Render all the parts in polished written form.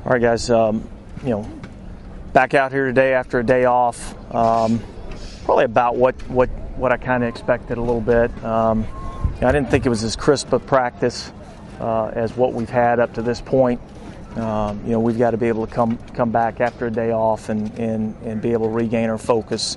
All right, guys, back out here today after a day off. Probably about what I kind of expected a little bit. I didn't think it was as crisp a practice as what we've had up to this point. We've got to be able to come back after a day off and be able to regain our focus.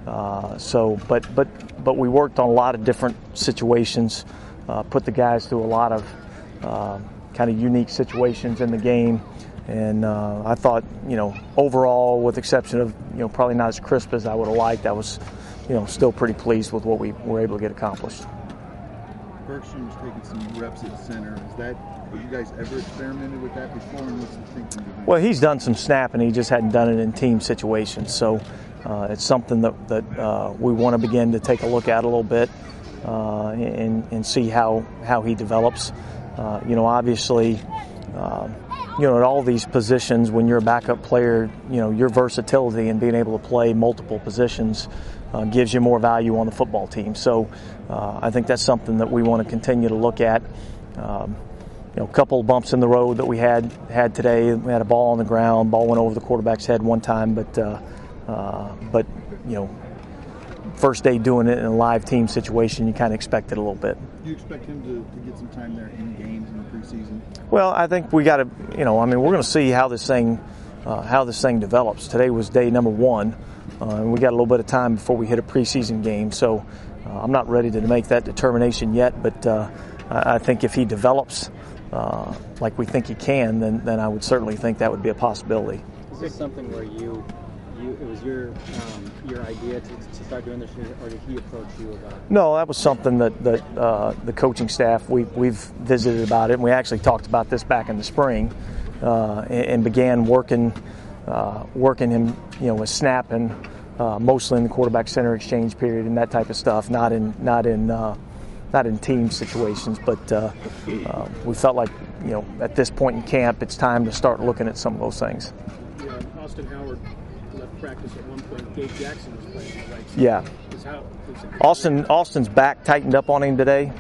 But we worked on a lot of different situations, put the guys through a lot of kind of unique situations in the game. And I thought, overall, with the exception of, probably not as crisp as I would have liked, I was, still pretty pleased with what we were able to get accomplished. Bergstrom's taking some reps at center. Have you guys ever experimented with that before? And what's the thinking behind it? Well, he's done some snapping. He just hadn't done it in team situations. So it's something that we want to begin to take a look at a little bit and see how he develops. Obviously, at all these positions, when you're a backup player, your versatility and being able to play multiple positions gives you more value on the football team. So I think that's something that we want to continue to look at. A couple of bumps in the road that we had today. We had a ball on the ground. Ball went over the quarterback's head one time, but first day doing it in a live team situation, you kind of expect it a little bit. Do you expect him to get some time there in games in the preseason? Well, I think we got to, we're going to see how this thing develops. Today was day number 1, and we got a little bit of time before we hit a preseason game. So I'm not ready to make that determination yet, but I think if he develops like we think he can, then I would certainly think that would be a possibility. Is this something where it was your idea to start doing this, or did he approach you about it? No, that was something that the coaching staff, we've visited about it, and we actually talked about this back in the spring and began working him, with snapping, mostly in the quarterback center exchange period and that type of stuff, not in team situations, but we felt like, at this point in camp, it's time to start looking at some of those things. Yeah, Austin Howard left practice at one point. Gabe Jackson was playing right side. Yeah. Austin's back tightened up on him today.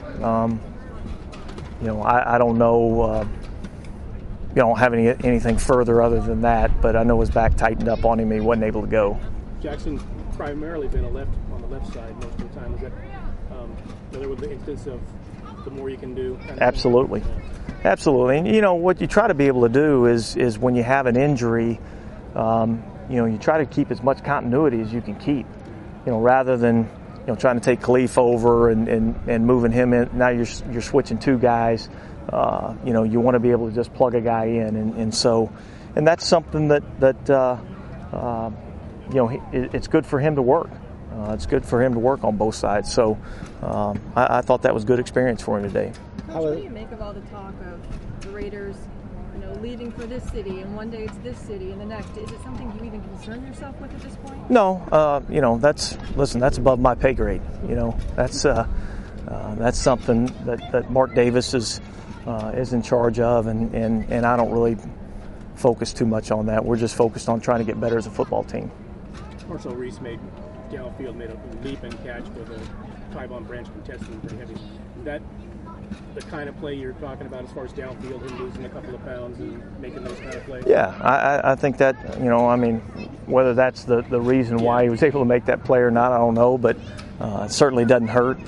I don't know. Don't have anything further other than that, but I know his back tightened up on him. He wasn't able to go. Jackson's primarily been on the left side most of the time. Is that there was the instance of the more you can do? Absolutely. Absolutely. And, what you try to be able to do is when you have an injury, you try to keep as much continuity as you can keep, rather than, trying to take Khalif over and moving him in. Now you're switching 2 guys. You want to be able to just plug a guy in. And that's something that it's good for him to work. It's good for him to work on both sides. So I thought that was a good experience for him today. Coach, what do you make of all the talk of the Raiders, leaving for this city, and one day it's this city, and the next? Is it something you even concern yourself with at this point? No, that's above my pay grade. That's something that Mark Davis is in charge of, and I don't really focus too much on that. We're just focused on trying to get better as a football team. Marcel Reese made a leap and catch with a Tyvon Branch contesting pretty heavy. Is that the kind of play you're talking about as far as downfield, him losing a couple of pounds and making those kind of plays? Yeah, I think that, whether that's the reason why he was able to make that play or not, I don't know, but it certainly doesn't hurt.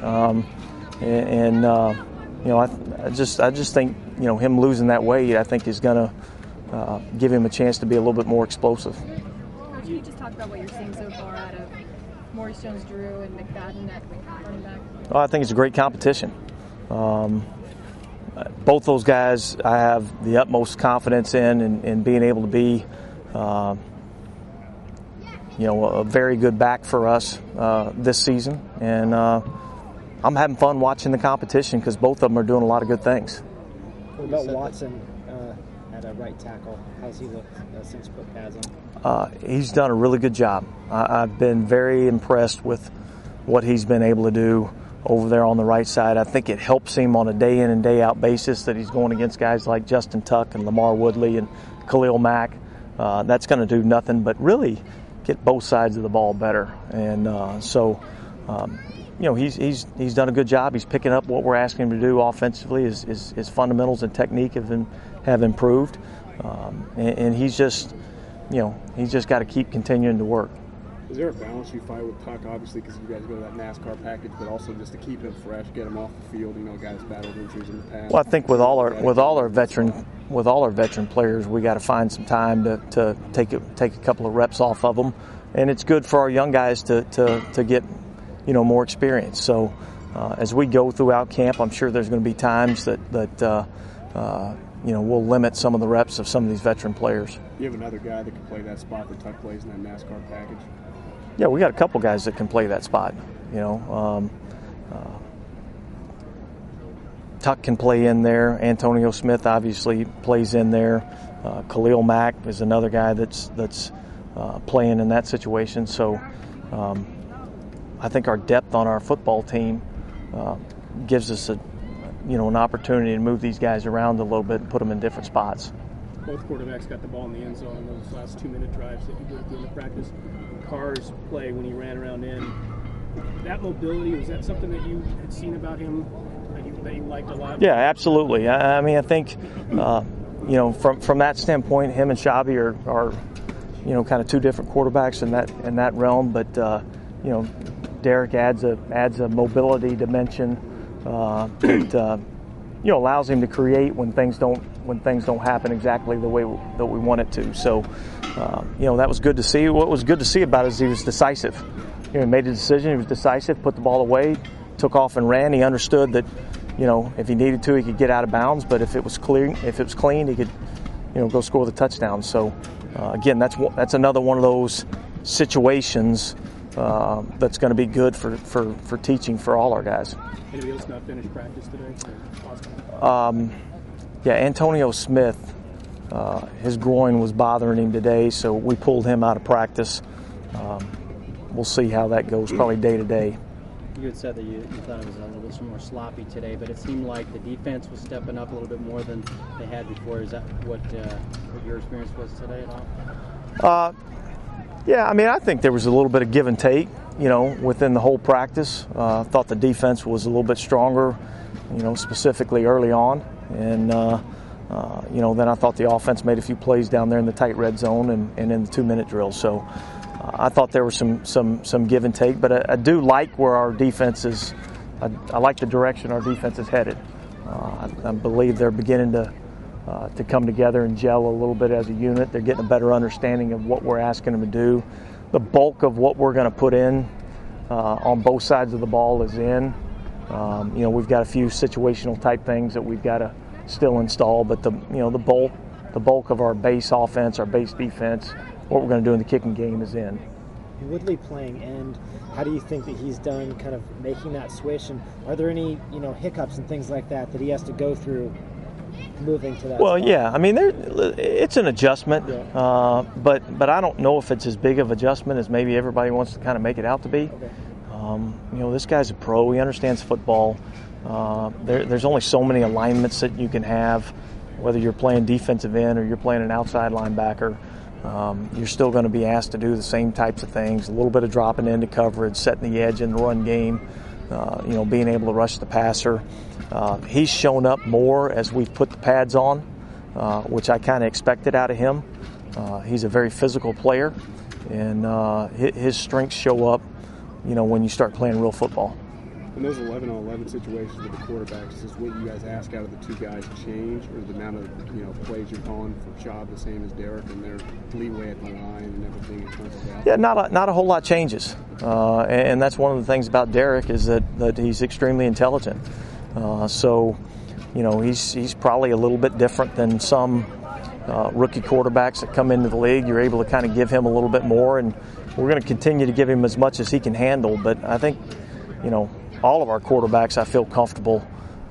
I just think, him losing that weight, I think is going to give him a chance to be a little bit more explosive. Coach, can you just talk about what you're seeing so far out of Maurice Jones-Drew and McFadden at running back? I think it's a great competition. Both those guys I have the utmost confidence in being able to be, a very good back for us this season. And I'm having fun watching the competition because both of them are doing a lot of good things. What about Watson at a right tackle? How's he looked since put pads on? He's done a really good job. I've been very impressed with what he's been able to do over there on the right side. I think it helps him on a day in and day out basis that he's going against guys like Justin Tuck and Lamar Woodley and Khalil Mack. That's going to do nothing but really get both sides of the ball better. And he's done a good job. He's picking up what we're asking him to do offensively. His fundamentals and technique have improved. And he's just, he's just got to keep continuing to work. Is there a balance you find with Tuck, obviously, because you guys go to that NASCAR package, but also just to keep him fresh, get him off the field? A guy's battled injuries in the past. Well, I think with all our veteran players, we got to find some time to take a couple of reps off of them, and it's good for our young guys to get more experience. So as we go throughout camp, I'm sure there's going to be times that we'll limit some of the reps of some of these veteran players. You have another guy that can play that spot that Tuck plays in that NASCAR package? Yeah, we got a couple guys that can play that spot. Tuck can play in there. Antonio Smith obviously plays in there. Khalil Mack is another guy that's playing in that situation. So I think our depth on our football team gives us an opportunity to move these guys around a little bit and put them in different spots. Both quarterbacks got the ball in the end zone in those last 2-minute drives that you did during the practice. Carr's play when he ran around in, that mobility, was that something that you had seen about him that you liked a lot? Yeah, absolutely. I mean, I think, from that standpoint, him and Shabby are kind of two different quarterbacks in that realm. But Derek adds a mobility dimension that allows him to create when things don't happen exactly the way that we want it to. So that was good to see. What was good to see about it is he was decisive. He made a decision. He was decisive. Put the ball away. Took off and ran. He understood that if he needed to, he could get out of bounds. But if it was clean, he could go score the touchdown. So again, that's another one of those situations that's going to be good for teaching for all our guys. Anybody else not finished practice today? Yeah, Antonio Smith, his groin was bothering him today, so we pulled him out of practice. We'll see how that goes, probably day to day. You had said that you thought it was a little bit more sloppy today, but it seemed like the defense was stepping up a little bit more than they had before. Is that what your experience was today at all? Yeah, I mean, I think there was a little bit of give and take, within the whole practice. I thought the defense was a little bit stronger, specifically early on. And, then I thought the offense made a few plays down there in the tight red zone and in the 2-minute drill. So I thought there was some give and take. But I do like where our defense is. I like the direction our defense is headed. I believe they're beginning to come together and gel a little bit as a unit. They're getting a better understanding of what we're asking them to do. The bulk of what we're going to put in on both sides of the ball is in. We've got a few situational type things that we've got to still install, but the bulk of our base offense, our base defense, what we're going to do in the kicking game is in. Woodley playing end, how do you think that he's done kind of making that switch, and are there any hiccups and things like that he has to go through moving to that spot? Yeah, I mean, it's an adjustment, yeah. But I don't know if it's as big of adjustment as maybe everybody wants to kind of make it out to be. Okay. This guy's a pro. He understands football. There's only so many alignments that you can have, whether you're playing defensive end or you're playing an outside linebacker. You're still going to be asked to do the same types of things, a little bit of dropping into coverage, setting the edge in the run game, being able to rush the passer. He's shown up more as we've put the pads on, which I kind of expected out of him. He's a very physical player, and his strengths show up, when you start playing real football. In those 11-on-11 situations with the quarterbacks, is what you guys ask out of the two guys change, or the amount of plays you're calling for Chubb the same as Derek and their leeway at the line and everything in terms of that? Yeah, not a whole lot changes, and that's one of the things about Derek is that he's extremely intelligent. So he's probably a little bit different than some rookie quarterbacks that come into the league. You're able to kind of give him a little bit more, and we're going to continue to give him as much as he can handle. But I think, all of our quarterbacks, I feel comfortable,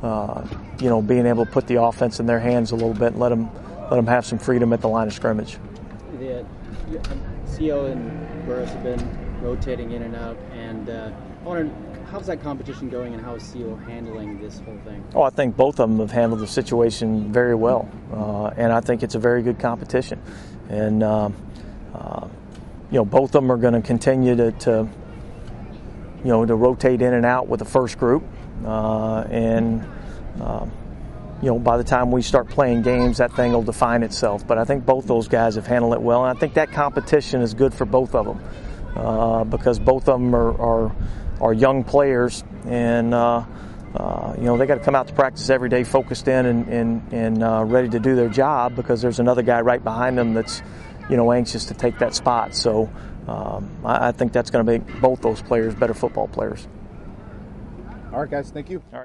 being able to put the offense in their hands a little bit and let them have some freedom at the line of scrimmage. The CO and Burris have been rotating in and out, and I wonder, how's that competition going, and how is CO handling this whole thing? Oh, I think both of them have handled the situation very well, and I think it's a very good competition. And both of them are going to continue to rotate in and out with the first group, and by the time we start playing games, that thing will define itself. But I think both those guys have handled it well, and I think that competition is good for both of them because both of them are young players, and they got to come out to practice every day focused in and ready to do their job because there's another guy right behind them that's anxious to take that spot. So I think that's going to make both those players better football players. All right, guys. Thank you. All right.